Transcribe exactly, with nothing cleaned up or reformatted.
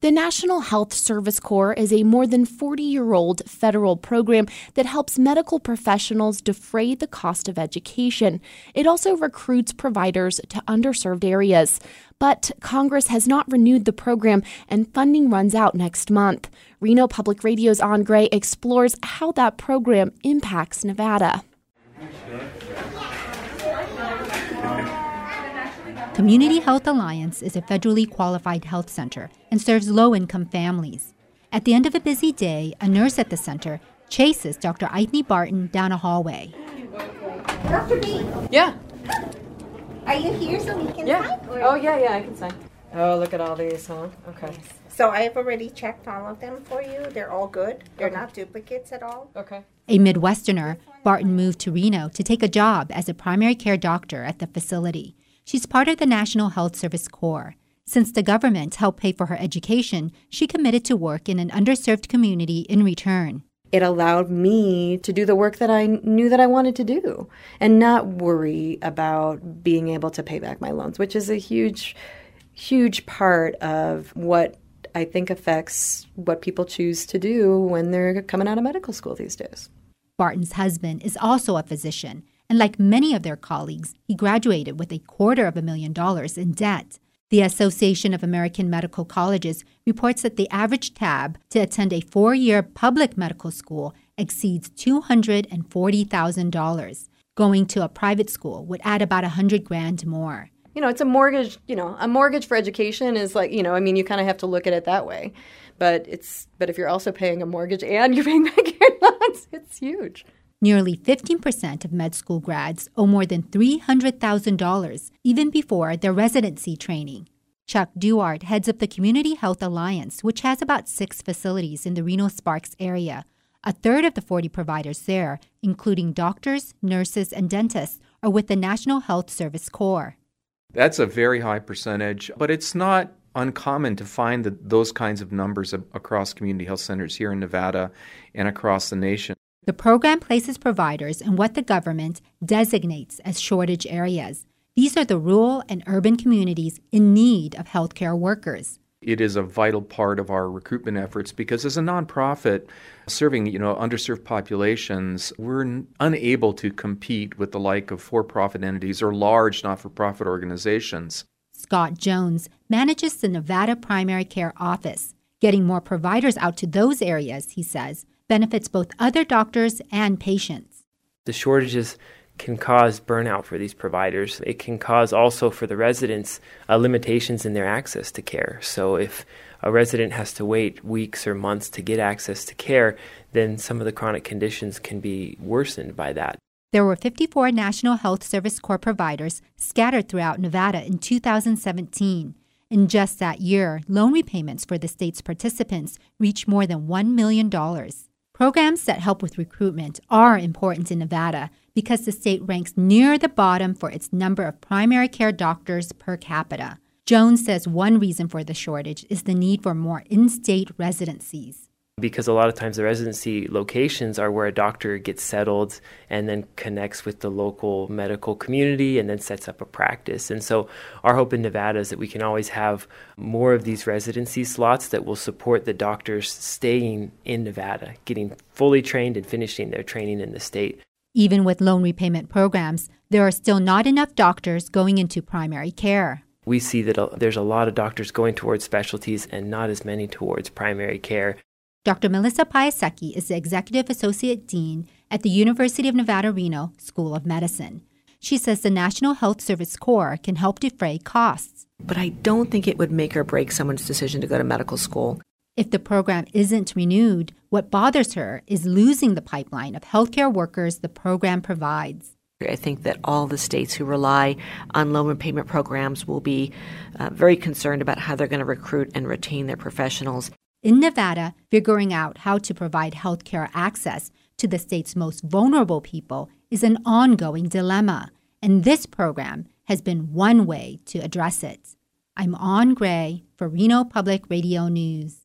The National Health Service Corps is a more than forty-year-old federal program that helps medical professionals defray the cost of education. It also recruits providers to underserved areas. But Congress has not renewed the program, and funding runs out next month. Reno Public Radio's An Gray explores how that program impacts Nevada. Community Health Alliance is a federally qualified health center and serves low-income families. At the end of a busy day, a nurse at the center chases Doctor Aithne Barton down a hallway. Doctor B. Yeah. Are you here so we can yeah. sign? Or? Oh, yeah, yeah, I can sign. Oh, look at all these, huh? Okay. Yes. So I've already checked all of them for you. They're all good. They're okay. Not duplicates at all. Okay. A Midwesterner, Barton moved to Reno to take a job as a primary care doctor at the facility. She's part of the National Health Service Corps. Since the government helped pay for her education, she committed to work in an underserved community in return. It allowed me to do the work that I knew that I wanted to do and not worry about being able to pay back my loans, which is a huge, huge part of what I think affects what people choose to do when they're coming out of medical school these days. Barton's husband is also a physician. And like many of their colleagues, he graduated with a quarter of a million dollars in debt. The Association of American Medical Colleges reports that the average tab to attend a four-year public medical school exceeds two hundred forty thousand dollars. Going to a private school would add about one hundred grand more. You know, it's a mortgage, you know, a mortgage for education is like, you know, I mean, you kind of have to look at it that way. But it's, but if you're also paying a mortgage and you're paying back your loans, it's huge. Nearly fifteen percent of med school grads owe more than three hundred thousand dollars even before their residency training. Chuck Duart heads up the Community Health Alliance, which has about six facilities in the Reno-Sparks area. A third of the forty providers there, including doctors, nurses, and dentists, are with the National Health Service Corps. That's a very high percentage, but it's not uncommon to find that those kinds of numbers across community health centers here in Nevada and across the nation. The program places providers in what the government designates as shortage areas. These are the rural and urban communities in need of healthcare workers. It is a vital part of our recruitment efforts because as a nonprofit serving, you know, underserved populations, we're n- unable to compete with the like of for-profit entities or large not-for-profit organizations. Scott Jones manages the Nevada Primary Care Office. Getting more providers out to those areas, he says, benefits both other doctors and patients. The shortages can cause burnout for these providers. It can cause also for the residents uh, limitations in their access to care. So if a resident has to wait weeks or months to get access to care, then some of the chronic conditions can be worsened by that. There were fifty-four National Health Service Corps providers scattered throughout Nevada in two thousand seventeen. In just that year, loan repayments for the state's participants reached more than one million dollars. Programs that help with recruitment are important in Nevada because the state ranks near the bottom for its number of primary care doctors per capita. Jones says one reason for the shortage is the need for more in-state residencies. Because a lot of times the residency locations are where a doctor gets settled and then connects with the local medical community and then sets up a practice. And so our hope in Nevada is that we can always have more of these residency slots that will support the doctors staying in Nevada, getting fully trained and finishing their training in the state. Even with loan repayment programs, there are still not enough doctors going into primary care. We see that a, there's a lot of doctors going towards specialties and not as many towards primary care. Doctor Melissa Piasecki is the Executive Associate Dean at the University of Nevada, Reno School of Medicine. She says the National Health Service Corps can help defray costs. But I don't think it would make or break someone's decision to go to medical school. If the program isn't renewed, what bothers her is losing the pipeline of healthcare workers the program provides. I think that all the states who rely on loan repayment programs will be uh, very concerned about how they're going to recruit and retain their professionals. In Nevada, figuring out how to provide healthcare access to the state's most vulnerable people is an ongoing dilemma, and this program has been one way to address it. I'm An Gray for Reno Public Radio News.